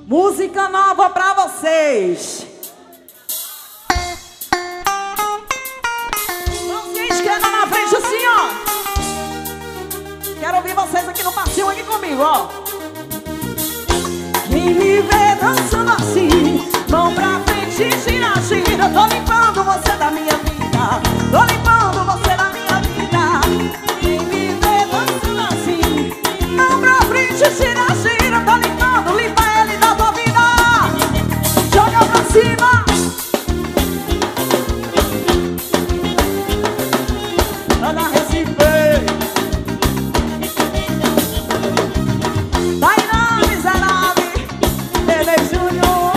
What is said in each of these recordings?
Música nova pra vocês. Mãozinha esquerda na frente assim, ó. Quero ouvir vocês aqui no passinho aqui comigo, ó. Quem me vê dançando assim, mão pra frente, gira, gira. Tô limpando você da minha vida, tô limpando você da minha vida. Quem me vê dançando assim, mão pra frente, gira, gira. Tô limpando, limpa ele da tua vida. Joga pra cima. Ana Recife, Tainá Miserável, Bebê Júnior.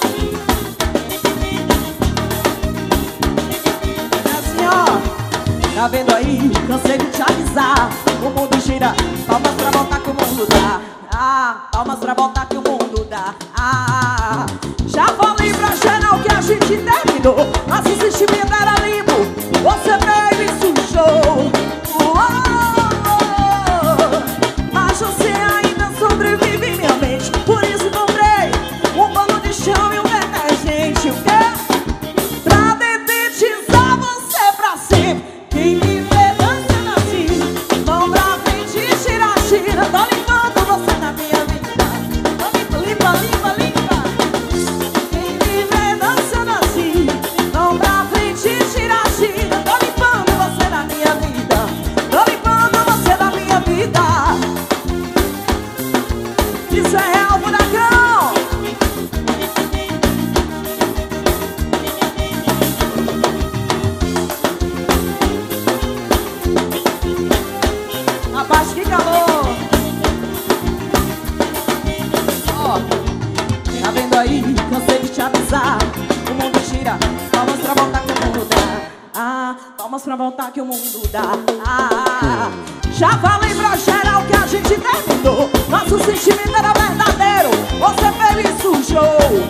É assim, ó. Tá vendo aí? Cansei de te avisar. O mundo gira, palmas pra voltar que o mundo dá. Ah, palmas pra voltar que o mundo dá. Ah, já falei pra geral que a gente terminou. Nosso sentimento era limpo, você veio e sujou. Mas você ainda sobrevive em minha mente. Por isso comprei um pano de chão e um detergente. O quê? Pra dedetizar você pra sempre. Quem me vê dançando assim, mão pra frente, gira, gira. Tô limpando você na minha vida. Tô limpa, limpa, limpa. Quem me vê dançando assim, mão pra frente, gira, gira. Tô limpando você na minha vida. Tô limpando você da minha vida. Isso é real, furacão. Rapaz, que calor. Ó, tá vendo aí? Cansei de te avisar. O mundo gira, palmas pra voltar que o mundo dá. Ah, palmas pra voltar que o mundo dá. Ah, já falei pra geral que a gente terminou. Nosso sentimento era verdadeiro, você veio e sujou.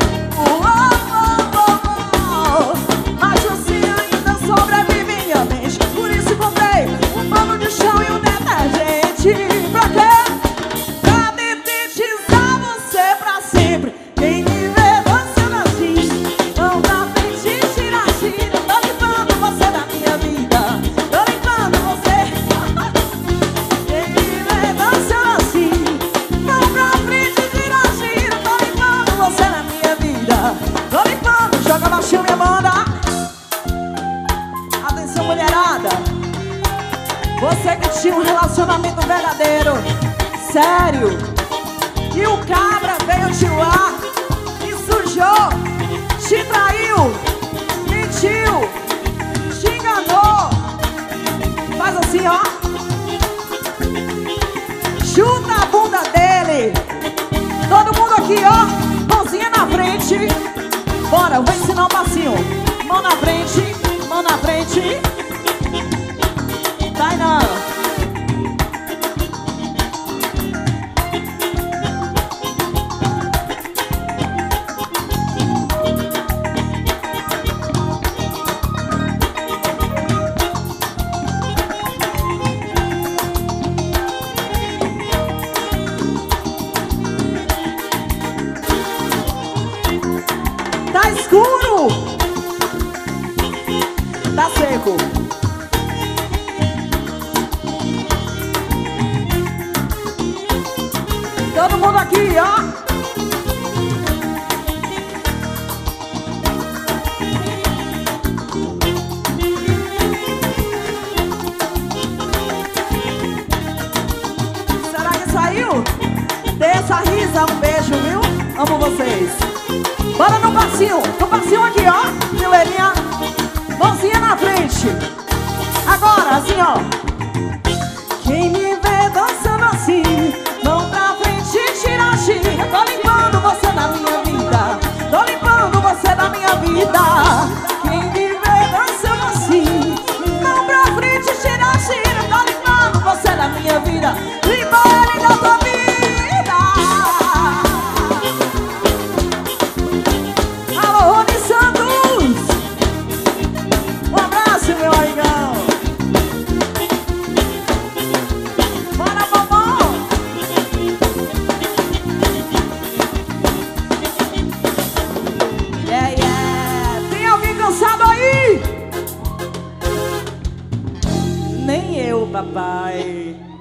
Mas você ainda sobrevive em minha mente. Por isso comprei um pano de chão e um detergente. Pra quê? Pra dedetizar você pra sempre. Quem me vê dançando assim, mão pra frente, gira, gira. Tô limpando você da minha vida, tô limpando você. Quem me vê dançando assim, mão pra frente, gira, gira. Tô limpando você na minha vida, tô limpando. Joga baixinho, minha banda. Atenção, mulherada. Você que tinha um relacionamento verdadeiro, sério, e o cabra veio te lá e sujou, te traiu, mentiu, te enganou. Faz assim, ó. Chuta a bunda dele. Todo mundo aqui, ó. Mãozinha na frente. Bora, eu vou ensinar um passinho. Mão na frente, mão na frente. Tainá. Tá escuro. Tá seco. Todo mundo aqui, ó. Será que saiu? Dê essa risa, um beijo, viu? Amo vocês. Bora no passinho aqui, ó. Fileirinha. Mãozinha na frente. Agora, assim, ó. Quem me vê dançando assim, mão pra frente, gira, gira. Tô limpando você da minha vida, tô limpando você da minha vida. Quem me vê dançando assim, mão pra frente, gira, gira. Tô limpando você da minha vida, limpa ele da tua vida. Alô, Rony Santos, um abraço, meu amigão. Bora, vovó. papai.